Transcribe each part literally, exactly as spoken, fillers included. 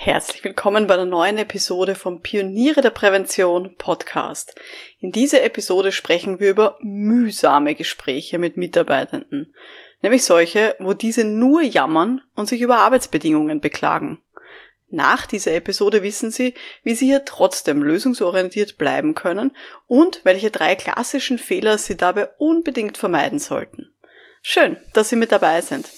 Herzlich willkommen bei einer neuen Episode vom Pioniere der Prävention Podcast. In dieser Episode sprechen wir über mühsame Gespräche mit Mitarbeitenden, nämlich solche, wo diese nur jammern und sich über Arbeitsbedingungen beklagen. Nach dieser Episode wissen Sie, wie Sie hier trotzdem lösungsorientiert bleiben können und welche drei klassischen Fehler Sie dabei unbedingt vermeiden sollten. Schön, dass Sie mit dabei sind.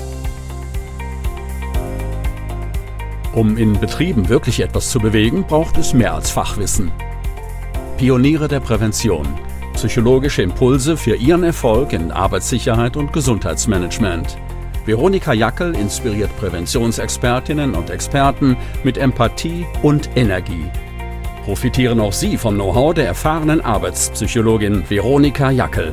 Um in Betrieben wirklich etwas zu bewegen, braucht es mehr als Fachwissen. Pioniere der Prävention. Psychologische Impulse für Ihren Erfolg in Arbeitssicherheit und Gesundheitsmanagement. Veronika Jackel inspiriert Präventionsexpertinnen und Experten mit Empathie und Energie. Profitieren auch Sie vom Know-how der erfahrenen Arbeitspsychologin Veronika Jackel.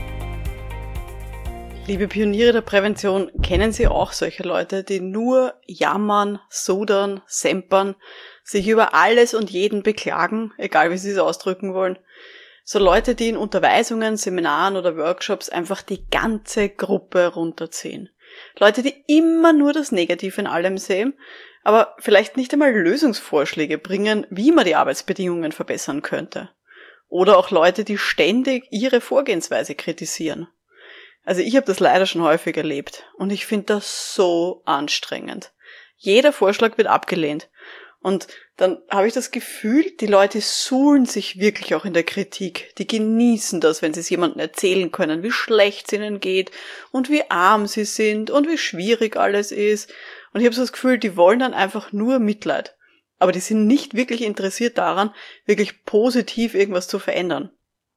Liebe Pioniere der Prävention, kennen Sie auch solche Leute, die nur jammern, sudern, sempern, sich über alles und jeden beklagen, egal wie Sie es ausdrücken wollen? So Leute, die in Unterweisungen, Seminaren oder Workshops einfach die ganze Gruppe runterziehen. Leute, die immer nur das Negative in allem sehen, aber vielleicht nicht einmal Lösungsvorschläge bringen, wie man die Arbeitsbedingungen verbessern könnte. Oder auch Leute, die ständig ihre Vorgehensweise kritisieren. Also ich habe das leider schon häufig erlebt und ich finde das so anstrengend. Jeder Vorschlag wird abgelehnt und dann habe ich das Gefühl, die Leute suhlen sich wirklich auch in der Kritik. Die genießen das, wenn sie es jemandem erzählen können, wie schlecht es ihnen geht und wie arm sie sind und wie schwierig alles ist. Und ich habe so das Gefühl, die wollen dann einfach nur Mitleid. Aber die sind nicht wirklich interessiert daran, wirklich positiv irgendwas zu verändern.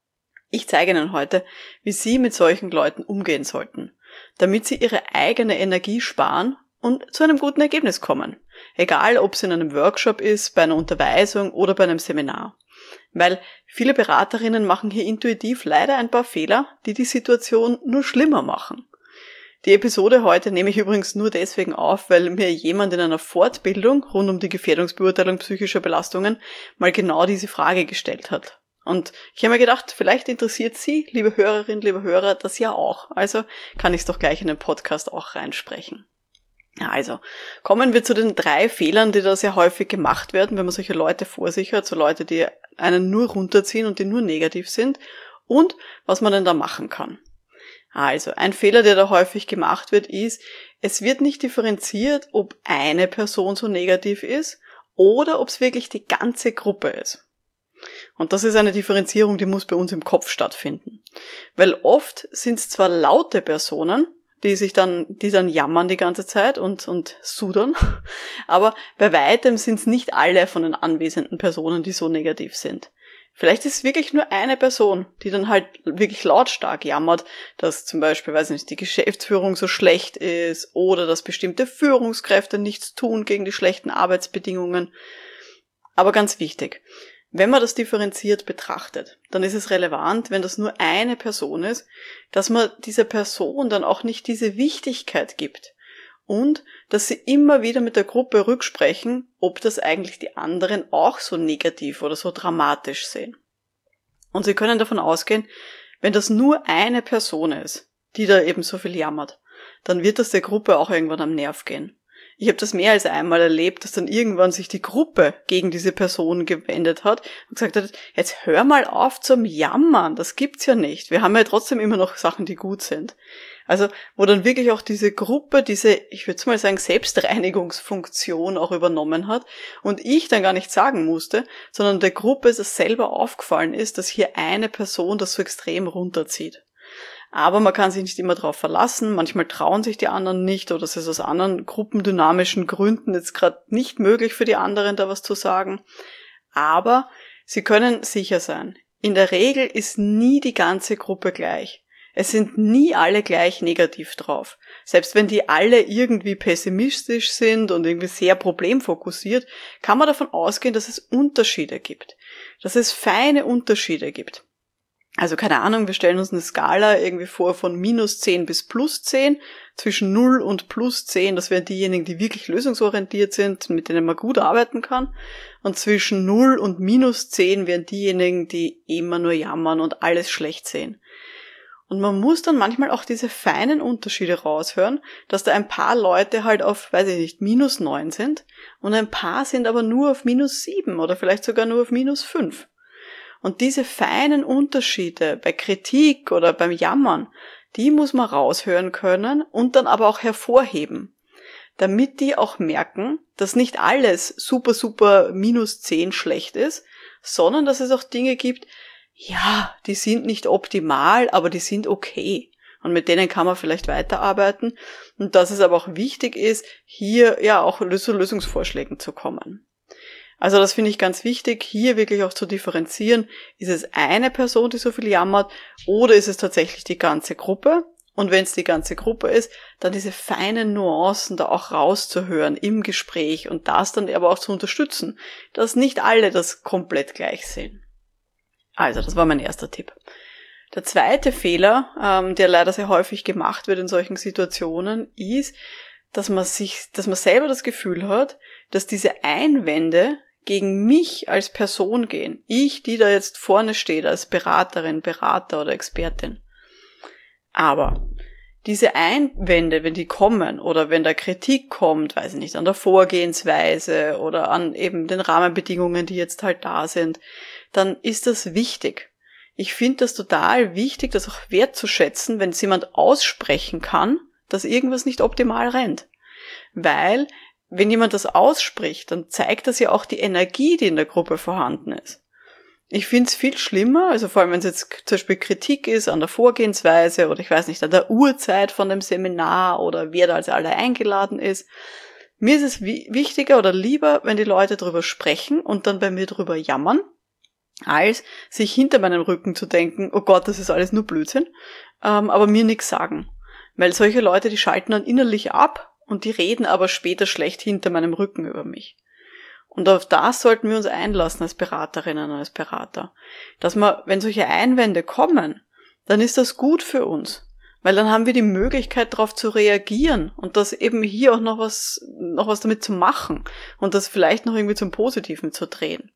Ich zeige Ihnen heute, wie Sie mit solchen Leuten umgehen sollten, damit Sie Ihre eigene Energie sparen und zu einem guten Ergebnis kommen. Egal, ob es in einem Workshop ist, bei einer Unterweisung oder bei einem Seminar. Weil viele Beraterinnen machen hier intuitiv leider ein paar Fehler, die die Situation nur schlimmer machen. Die Episode heute nehme ich übrigens nur deswegen auf, weil mir jemand in einer Fortbildung rund um die Gefährdungsbeurteilung psychischer Belastungen mal genau diese Frage gestellt hat. Und ich habe mir gedacht, vielleicht interessiert Sie, liebe Hörerinnen, liebe Hörer, das ja auch. Also kann ich es doch gleich in den Podcast auch reinsprechen. Ja, also kommen wir zu den drei Fehlern, die da sehr häufig gemacht werden, wenn man solche Leute vor sich hat, so Leute, die einen nur runterziehen und die nur negativ sind und was man denn da machen kann. Also ein Fehler, der da häufig gemacht wird, ist, es wird nicht differenziert, ob eine Person so negativ ist oder ob es wirklich die ganze Gruppe ist. Und das ist eine Differenzierung, die muss bei uns im Kopf stattfinden. Weil oft sind es zwar laute Personen, die sich dann, die dann jammern die ganze Zeit und, und sudern, aber bei weitem sind es nicht alle von den anwesenden Personen, die so negativ sind. Vielleicht ist es wirklich nur eine Person, die dann halt wirklich lautstark jammert, dass zum Beispiel, weiß nicht, die Geschäftsführung so schlecht ist oder dass bestimmte Führungskräfte nichts tun gegen die schlechten Arbeitsbedingungen. Aber ganz wichtig, wenn man das differenziert betrachtet, dann ist es relevant, wenn das nur eine Person ist, dass man dieser Person dann auch nicht diese Wichtigkeit gibt und dass sie immer wieder mit der Gruppe rücksprechen, ob das eigentlich die anderen auch so negativ oder so dramatisch sehen. Und Sie können davon ausgehen, wenn das nur eine Person ist, die da eben so viel jammert, dann wird das der Gruppe auch irgendwann am Nerv gehen. Ich habe das mehr als einmal erlebt, dass dann irgendwann sich die Gruppe gegen diese Person gewendet hat und gesagt hat, jetzt hör mal auf zum Jammern, das gibt's ja nicht. Wir haben ja trotzdem immer noch Sachen, die gut sind. Also wo dann wirklich auch diese Gruppe diese, ich würde mal sagen, Selbstreinigungsfunktion auch übernommen hat und ich dann gar nicht sagen musste, sondern der Gruppe es selber aufgefallen ist, dass hier eine Person das so extrem runterzieht. Aber man kann sich nicht immer darauf verlassen, manchmal trauen sich die anderen nicht oder es ist aus anderen gruppendynamischen Gründen jetzt gerade nicht möglich für die anderen da was zu sagen. Aber Sie können sicher sein, in der Regel ist nie die ganze Gruppe gleich. Es sind nie alle gleich negativ drauf. Selbst wenn die alle irgendwie pessimistisch sind und irgendwie sehr problemfokussiert, kann man davon ausgehen, dass es Unterschiede gibt, dass es feine Unterschiede gibt. Also keine Ahnung, wir stellen uns eine Skala irgendwie vor von minus zehn bis plus zehn, zwischen null und plus zehn, das wären diejenigen, die wirklich lösungsorientiert sind, mit denen man gut arbeiten kann. Und zwischen null und minus zehn wären diejenigen, die immer nur jammern und alles schlecht sehen. Und man muss dann manchmal auch diese feinen Unterschiede raushören, dass da ein paar Leute halt auf, weiß ich nicht, minus neun sind und ein paar sind aber nur auf minus sieben oder vielleicht sogar nur auf minus fünf. Und diese feinen Unterschiede bei Kritik oder beim Jammern, die muss man raushören können und dann aber auch hervorheben, damit die auch merken, dass nicht alles super, super minus zehn schlecht ist, sondern dass es auch Dinge gibt, ja, die sind nicht optimal, aber die sind okay. Und mit denen kann man vielleicht weiterarbeiten. Und dass es aber auch wichtig ist, hier ja auch zu Lösungsvorschlägen zu kommen. Also das finde ich ganz wichtig, hier wirklich auch zu differenzieren. Ist es eine Person, die so viel jammert, oder ist es tatsächlich die ganze Gruppe? Und wenn es die ganze Gruppe ist, dann diese feinen Nuancen da auch rauszuhören im Gespräch und das dann aber auch zu unterstützen, dass nicht alle das komplett gleich sehen. Also, das war mein erster Tipp. Der zweite Fehler, ähm, der leider sehr häufig gemacht wird in solchen Situationen, ist, dass man sich, dass man selber das Gefühl hat, dass diese Einwände gegen mich als Person gehen. Ich, die da jetzt vorne steht als Beraterin, Berater oder Expertin. Aber diese Einwände, wenn die kommen oder wenn da Kritik kommt, weiß ich nicht, an der Vorgehensweise oder an eben den Rahmenbedingungen, die jetzt halt da sind, dann ist das wichtig. Ich finde das total wichtig, das auch wertzuschätzen, wenn es jemand aussprechen kann, dass irgendwas nicht optimal rennt. Weil, wenn jemand das ausspricht, dann zeigt das ja auch die Energie, die in der Gruppe vorhanden ist. Ich finde es viel schlimmer, also vor allem wenn es jetzt zum Beispiel Kritik ist an der Vorgehensweise oder ich weiß nicht, an der Uhrzeit von dem Seminar oder wer da als alle eingeladen ist. Mir ist es wichtiger oder lieber, wenn die Leute drüber sprechen und dann bei mir drüber jammern, als sich hinter meinem Rücken zu denken, oh Gott, das ist alles nur Blödsinn, ähm, aber mir nichts sagen. Weil solche Leute, die schalten dann innerlich ab und die reden aber später schlecht hinter meinem Rücken über mich. Und auf das sollten wir uns einlassen als Beraterinnen und als Berater. Dass wir, wenn solche Einwände kommen, dann ist das gut für uns. Weil dann haben wir die Möglichkeit, darauf zu reagieren und das eben hier auch noch was, noch was damit zu machen und das vielleicht noch irgendwie zum Positiven zu drehen.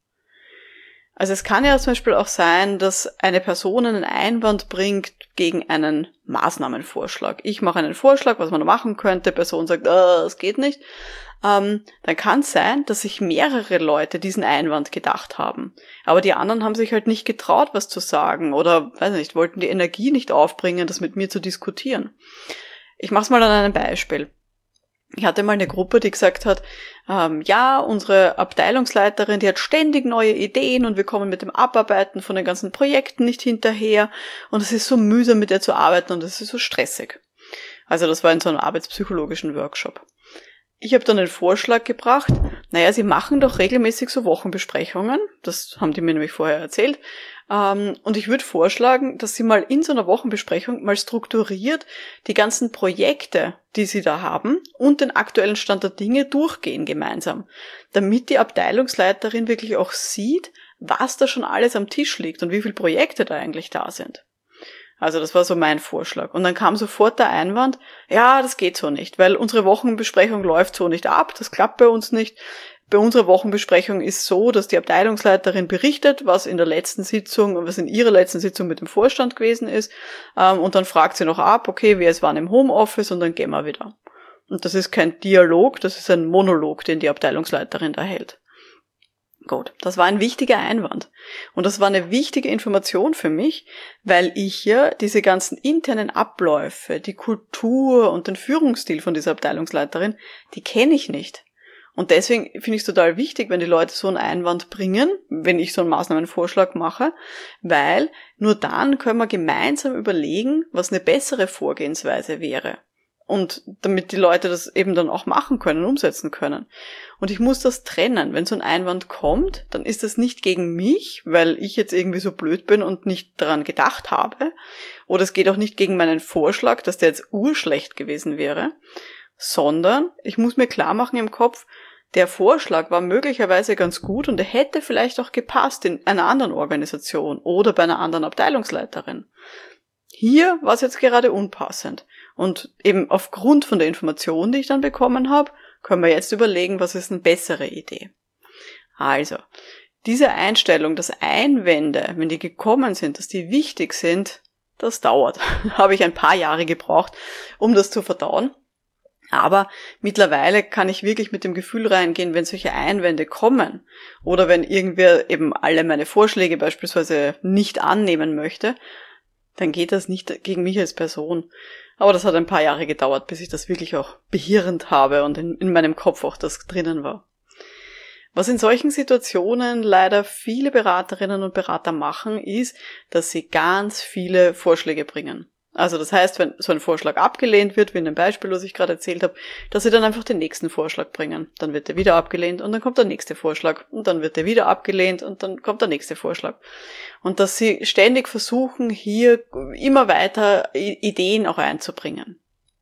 Also es kann ja zum Beispiel auch sein, dass eine Person einen Einwand bringt gegen einen Maßnahmenvorschlag. Ich mache einen Vorschlag, was man da machen könnte, Person sagt, ah, das geht nicht. Ähm, dann kann es sein, dass sich mehrere Leute diesen Einwand gedacht haben. Aber die anderen haben sich halt nicht getraut, was zu sagen oder, weiß nicht, wollten die Energie nicht aufbringen, das mit mir zu diskutieren. Ich mache es mal an einem Beispiel. Ich hatte mal eine Gruppe, die gesagt hat, ähm, ja, unsere Abteilungsleiterin, die hat ständig neue Ideen und wir kommen mit dem Abarbeiten von den ganzen Projekten nicht hinterher und es ist so mühsam, mit der zu arbeiten und es ist so stressig. Also das war in so einem arbeitspsychologischen Workshop. Ich habe dann den Vorschlag gebracht, naja, sie machen doch regelmäßig so Wochenbesprechungen, das haben die mir nämlich vorher erzählt, ähm, und ich würde vorschlagen, dass sie mal in so einer Wochenbesprechung mal strukturiert die ganzen Projekte, die sie da haben und den aktuellen Stand der Dinge durchgehen gemeinsam, damit die Abteilungsleiterin wirklich auch sieht, was da schon alles am Tisch liegt und wie viele Projekte da eigentlich da sind. Also das war so mein Vorschlag. Und dann kam sofort der Einwand, ja, das geht so nicht, weil unsere Wochenbesprechung läuft so nicht ab, das klappt bei uns nicht. Bei unserer Wochenbesprechung ist so, dass die Abteilungsleiterin berichtet, was in der letzten Sitzung, was in ihrer letzten Sitzung mit dem Vorstand gewesen ist, und dann fragt sie noch ab, okay, wer ist wann im Homeoffice und dann gehen wir wieder. Und das ist kein Dialog, das ist ein Monolog, den die Abteilungsleiterin da hält. Gut, das war ein wichtiger Einwand. Und das war eine wichtige Information für mich, weil ich hier diese ganzen internen Abläufe, die Kultur und den Führungsstil von dieser Abteilungsleiterin, die kenne ich nicht. Und deswegen finde ich es total wichtig, wenn die Leute so einen Einwand bringen, wenn ich so einen Maßnahmenvorschlag mache, weil nur dann können wir gemeinsam überlegen, was eine bessere Vorgehensweise wäre. Und damit die Leute das eben dann auch machen können, umsetzen können. Und ich muss das trennen. Wenn so ein Einwand kommt, dann ist das nicht gegen mich, weil ich jetzt irgendwie so blöd bin und nicht daran gedacht habe. Oder es geht auch nicht gegen meinen Vorschlag, dass der jetzt urschlecht gewesen wäre. Sondern ich muss mir klar machen im Kopf, der Vorschlag war möglicherweise ganz gut und er hätte vielleicht auch gepasst in einer anderen Organisation oder bei einer anderen Abteilungsleiterin. Hier war es jetzt gerade unpassend. Und eben aufgrund von der Information, die ich dann bekommen habe, können wir jetzt überlegen, was ist eine bessere Idee. Also, diese Einstellung, dass Einwände, wenn die gekommen sind, dass die wichtig sind, Das dauert. Habe ich ein paar Jahre gebraucht, um das zu verdauen. Aber mittlerweile kann ich wirklich mit dem Gefühl reingehen, wenn solche Einwände kommen oder wenn irgendwer eben alle meine Vorschläge beispielsweise nicht annehmen möchte, dann geht das nicht gegen mich als Person. Aber das hat ein paar Jahre gedauert, bis ich das wirklich auch behirrend habe und in, in meinem Kopf auch das drinnen war. Was in solchen Situationen leider viele Beraterinnen und Berater machen, ist, dass sie ganz viele Vorschläge bringen. Also das heißt, wenn so ein Vorschlag abgelehnt wird, wie in dem Beispiel, was ich gerade erzählt habe, dass sie dann einfach den nächsten Vorschlag bringen. Dann wird der wieder abgelehnt und dann kommt der nächste Vorschlag und dann wird der wieder abgelehnt und dann kommt der nächste Vorschlag. Und dass sie ständig versuchen, hier immer weiter Ideen auch einzubringen.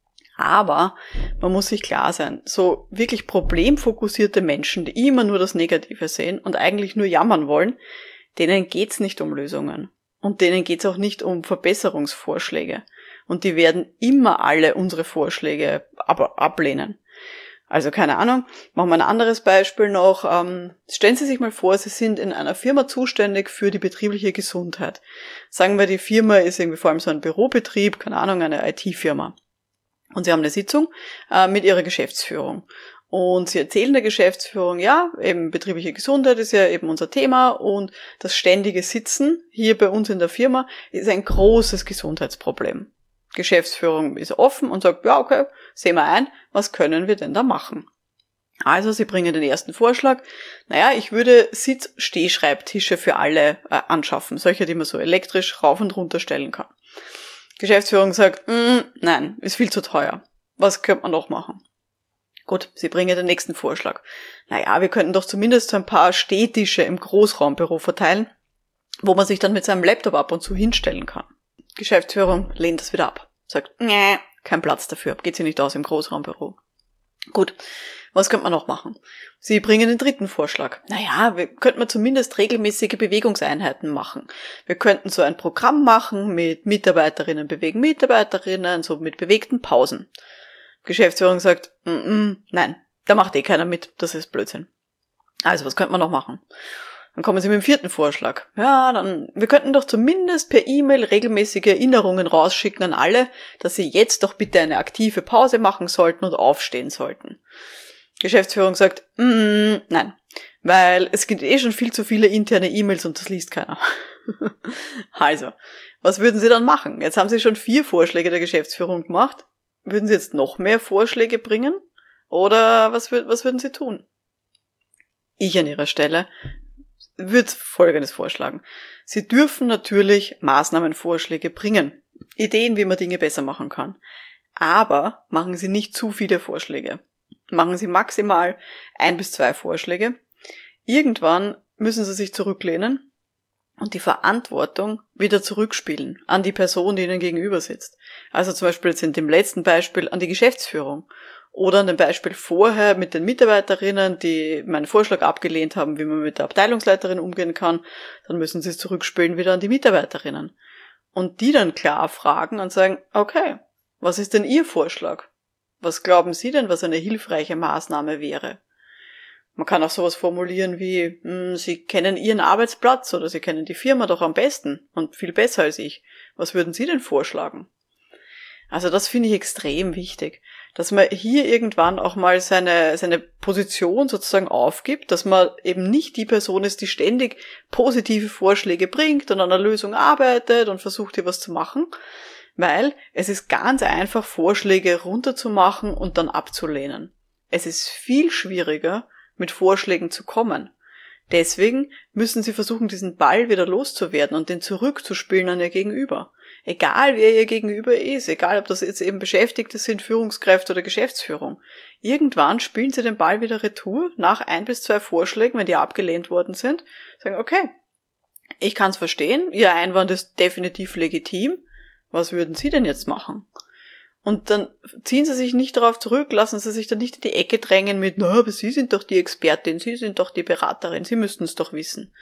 Aber man muss sich klar sein, so wirklich problemfokussierte Menschen, die immer nur das Negative sehen und eigentlich nur jammern wollen, denen geht's nicht um Lösungen. Und denen geht's auch nicht um Verbesserungsvorschläge. Und die werden immer alle unsere Vorschläge ab- ablehnen. Also keine Ahnung, machen wir ein anderes Beispiel noch. Ähm, stellen Sie sich mal vor, Sie sind in einer Firma zuständig für die betriebliche Gesundheit. Sagen wir, die Firma ist irgendwie vor allem so ein Bürobetrieb, keine Ahnung, eine I T-Firma. Und Sie haben eine Sitzung äh, mit Ihrer Geschäftsführung. Und sie erzählen der Geschäftsführung, ja, eben betriebliche Gesundheit ist ja eben unser Thema und das ständige Sitzen hier bei uns in der Firma ist ein großes Gesundheitsproblem. Geschäftsführung ist offen und sagt, ja, okay, sehen wir ein, was können wir denn da machen? Also sie bringen den ersten Vorschlag, naja, ich würde Sitz-Stehschreibtische für alle äh, anschaffen, solche, die man so elektrisch rauf und runter stellen kann. Geschäftsführung sagt, nein, ist viel zu teuer. Was könnte man noch machen? Gut, sie bringen den nächsten Vorschlag. Naja, wir könnten doch zumindest so ein paar Stehtische im Großraumbüro verteilen, wo man sich dann mit seinem Laptop ab und zu hinstellen kann. Geschäftsführung lehnt das wieder ab. Sagt, nee, kein Platz dafür, geht sie nicht aus im Großraumbüro. Gut, was könnte man noch machen? Sie bringen den dritten Vorschlag. Naja, wir könnten zumindest regelmäßige Bewegungseinheiten machen. Wir könnten so ein Programm machen mit Mitarbeiterinnen bewegen Mitarbeiterinnen, so mit bewegten Pausen. Geschäftsführung sagt, mm, mm, nein, da macht eh keiner mit, das ist Blödsinn. Also, was könnte man noch machen? Dann kommen sie mit dem vierten Vorschlag. Ja, dann, wir könnten doch zumindest per E-Mail regelmäßige Erinnerungen rausschicken an alle, dass sie jetzt doch bitte eine aktive Pause machen sollten und aufstehen sollten. Geschäftsführung sagt, mm, nein, weil es gibt eh schon viel zu viele interne E-Mails und das liest keiner. Also, was würden sie dann machen? Jetzt haben sie schon vier Vorschläge der Geschäftsführung gemacht. Würden Sie jetzt noch mehr Vorschläge bringen? Oder was, was würden Sie tun? Ich an Ihrer Stelle würde Folgendes vorschlagen. Sie dürfen natürlich Maßnahmenvorschläge bringen. Ideen, wie man Dinge besser machen kann. Aber machen Sie nicht zu viele Vorschläge. Machen Sie maximal ein bis zwei Vorschläge. Irgendwann müssen Sie sich zurücklehnen und die Verantwortung wieder zurückspielen an die Person, die Ihnen gegenüber sitzt. Also zum Beispiel jetzt in dem letzten Beispiel an die Geschäftsführung oder an dem Beispiel vorher mit den Mitarbeiterinnen, die meinen Vorschlag abgelehnt haben, wie man mit der Abteilungsleiterin umgehen kann. Dann müssen Sie es zurückspielen wieder an die Mitarbeiterinnen und die dann klar fragen und sagen, okay, was ist denn Ihr Vorschlag? Was glauben Sie denn, was eine hilfreiche Maßnahme wäre? Man kann auch sowas formulieren wie, mh, Sie kennen Ihren Arbeitsplatz oder Sie kennen die Firma doch am besten und viel besser als ich. Was würden Sie denn vorschlagen? Also das finde ich extrem wichtig, dass man hier irgendwann auch mal seine, seine Position sozusagen aufgibt, dass man eben nicht die Person ist, die ständig positive Vorschläge bringt und an einer Lösung arbeitet und versucht, hier was zu machen, weil es ist ganz einfach, Vorschläge runterzumachen und dann abzulehnen. Es ist viel schwieriger, mit Vorschlägen zu kommen. Deswegen müssen Sie versuchen, diesen Ball wieder loszuwerden und den zurückzuspielen an Ihr Gegenüber. Egal, wer Ihr Gegenüber ist, egal, ob das jetzt eben Beschäftigte sind, Führungskräfte oder Geschäftsführung. Irgendwann spielen Sie den Ball wieder retour nach ein bis zwei Vorschlägen, wenn die abgelehnt worden sind, sagen, okay, ich kann es verstehen, Ihr Einwand ist definitiv legitim, was würden Sie denn jetzt machen? Und dann ziehen Sie sich nicht darauf zurück, lassen Sie sich dann nicht in die Ecke drängen mit, na, aber Sie sind doch die Expertin, Sie sind doch die Beraterin, Sie müssten es doch wissen.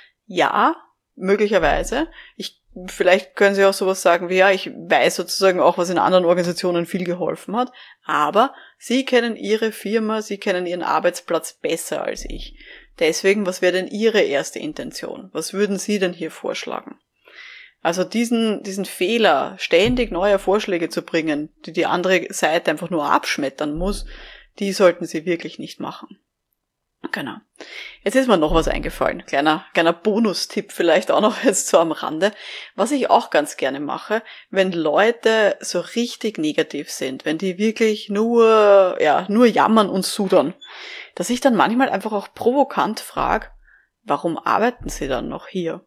Ja, möglicherweise. Ich, vielleicht können Sie auch sowas sagen wie, ja, ich weiß sozusagen auch, was in anderen Organisationen viel geholfen hat, aber Sie kennen Ihre Firma, Sie kennen Ihren Arbeitsplatz besser als ich. Deswegen, was wäre denn Ihre erste Intention? Was würden Sie denn hier vorschlagen? Also diesen, diesen Fehler, ständig neue Vorschläge zu bringen, die die andere Seite einfach nur abschmettern muss, die sollten Sie wirklich nicht machen. Genau. Jetzt ist mir noch was eingefallen. Kleiner, kleiner Bonustipp vielleicht auch noch jetzt so am Rande. Was ich auch ganz gerne mache, wenn Leute so richtig negativ sind, wenn die wirklich nur, ja, nur jammern und sudern, dass ich dann manchmal einfach auch provokant frage, warum arbeiten Sie dann noch hier?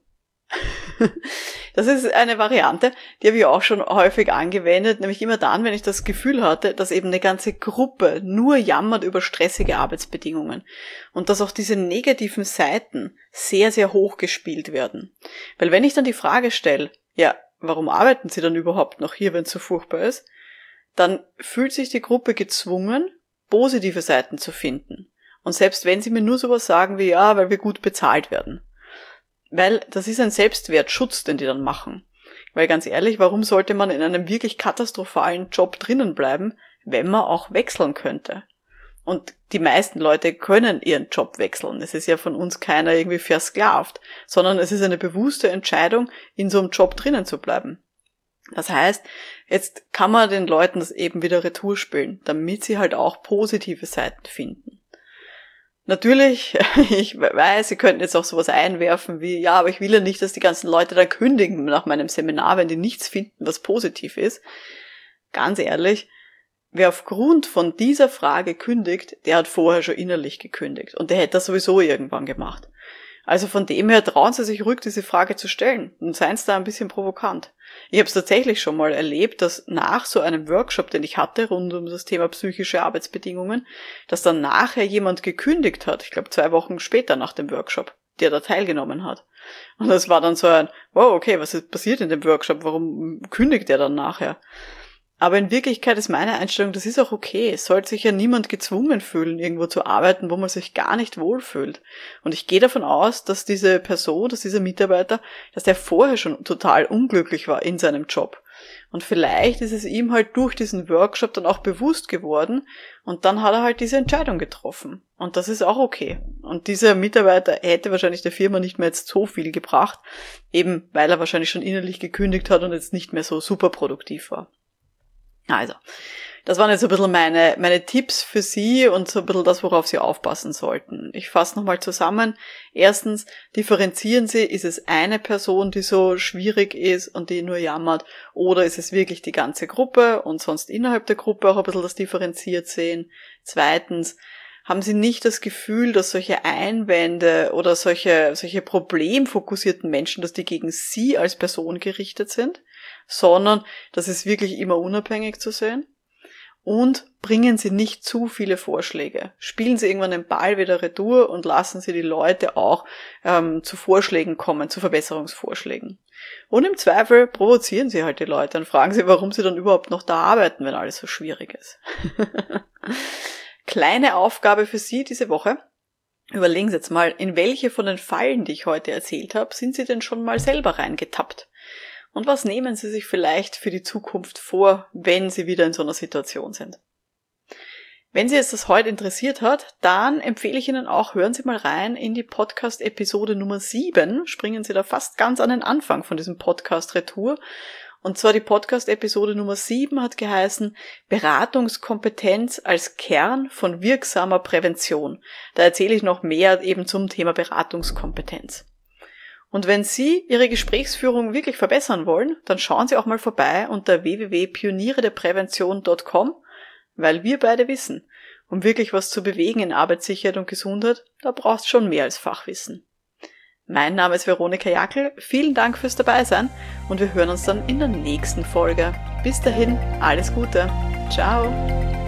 Das ist eine Variante, die habe ich auch schon häufig angewendet, nämlich immer dann, wenn ich das Gefühl hatte, dass eben eine ganze Gruppe nur jammert über stressige Arbeitsbedingungen und dass auch diese negativen Seiten sehr, sehr hoch gespielt werden. Weil wenn ich dann die Frage stelle, ja, warum arbeiten Sie dann überhaupt noch hier, wenn es so furchtbar ist, dann fühlt sich die Gruppe gezwungen, positive Seiten zu finden. Und selbst wenn sie mir nur sowas sagen wie, ja, weil wir gut bezahlt werden. Weil das ist ein Selbstwertschutz, den die dann machen. Weil ganz ehrlich, warum sollte man in einem wirklich katastrophalen Job drinnen bleiben, wenn man auch wechseln könnte? Und die meisten Leute können ihren Job wechseln. Es ist ja von uns keiner irgendwie versklavt, sondern es ist eine bewusste Entscheidung, in so einem Job drinnen zu bleiben. Das heißt, jetzt kann man den Leuten das eben wieder retour spielen, damit sie halt auch positive Seiten finden. Natürlich, ich weiß, Sie könnten jetzt auch sowas einwerfen wie, ja, aber ich will ja nicht, dass die ganzen Leute da kündigen nach meinem Seminar, wenn die nichts finden, was positiv ist. Ganz ehrlich, wer aufgrund von dieser Frage kündigt, der hat vorher schon innerlich gekündigt und der hätte das sowieso irgendwann gemacht. Also von dem her trauen Sie sich ruhig, diese Frage zu stellen und seien Sie da ein bisschen provokant. Ich habe es tatsächlich schon mal erlebt, dass nach so einem Workshop, den ich hatte, rund um das Thema psychische Arbeitsbedingungen, dass dann nachher jemand gekündigt hat, ich glaube zwei Wochen später nach dem Workshop, der da teilgenommen hat. Und das war dann so ein, wow, okay, was ist passiert in dem Workshop, warum kündigt er dann nachher? Aber in Wirklichkeit ist meine Einstellung, das ist auch okay. Es sollte sich ja niemand gezwungen fühlen, irgendwo zu arbeiten, wo man sich gar nicht wohlfühlt. Und ich gehe davon aus, dass diese Person, dass dieser Mitarbeiter, dass der vorher schon total unglücklich war in seinem Job. Und vielleicht ist es ihm halt durch diesen Workshop dann auch bewusst geworden und dann hat er halt diese Entscheidung getroffen. Und das ist auch okay. Und dieser Mitarbeiter hätte wahrscheinlich der Firma nicht mehr jetzt so viel gebracht, eben weil er wahrscheinlich schon innerlich gekündigt hat und jetzt nicht mehr so super produktiv war. Also, das waren jetzt so ein bisschen meine, meine Tipps für Sie und so ein bisschen das, worauf Sie aufpassen sollten. Ich fasse nochmal zusammen. Erstens, differenzieren Sie, ist es eine Person, die so schwierig ist und die nur jammert, oder ist es wirklich die ganze Gruppe und sonst innerhalb der Gruppe auch ein bisschen das differenziert sehen. Zweitens, haben Sie nicht das Gefühl, dass solche Einwände oder solche, solche problemfokussierten Menschen, dass die gegen Sie als Person gerichtet sind, sondern das ist wirklich immer unabhängig zu sehen. Und bringen Sie nicht zu viele Vorschläge. Spielen Sie irgendwann den Ball wieder retour und lassen Sie die Leute auch ähm, zu Vorschlägen kommen, zu Verbesserungsvorschlägen. Und im Zweifel provozieren Sie halt die Leute und fragen Sie, warum sie dann überhaupt noch da arbeiten, wenn alles so schwierig ist. Kleine Aufgabe für Sie diese Woche. Überlegen Sie jetzt mal, in welche von den Fallen, die ich heute erzählt habe, sind Sie denn schon mal selber reingetappt? Und was nehmen Sie sich vielleicht für die Zukunft vor, wenn Sie wieder in so einer Situation sind? Wenn Sie jetzt das heute interessiert hat, dann empfehle ich Ihnen auch, hören Sie mal rein in die Podcast-Episode Nummer sieben. Springen Sie da fast ganz an den Anfang von diesem Podcast Retour. Und zwar die Podcast-Episode Nummer sieben hat geheißen Beratungskompetenz als Kern von wirksamer Prävention. Da erzähle ich noch mehr eben zum Thema Beratungskompetenz. Und wenn Sie Ihre Gesprächsführung wirklich verbessern wollen, dann schauen Sie auch mal vorbei unter w w w punkt pioniere der prävention punkt com, weil wir beide wissen, um wirklich was zu bewegen in Arbeitssicherheit und Gesundheit, da braucht es schon mehr als Fachwissen. Mein Name ist Veronika Jackel, vielen Dank fürs Dabeisein und wir hören uns dann in der nächsten Folge. Bis dahin, alles Gute. Ciao.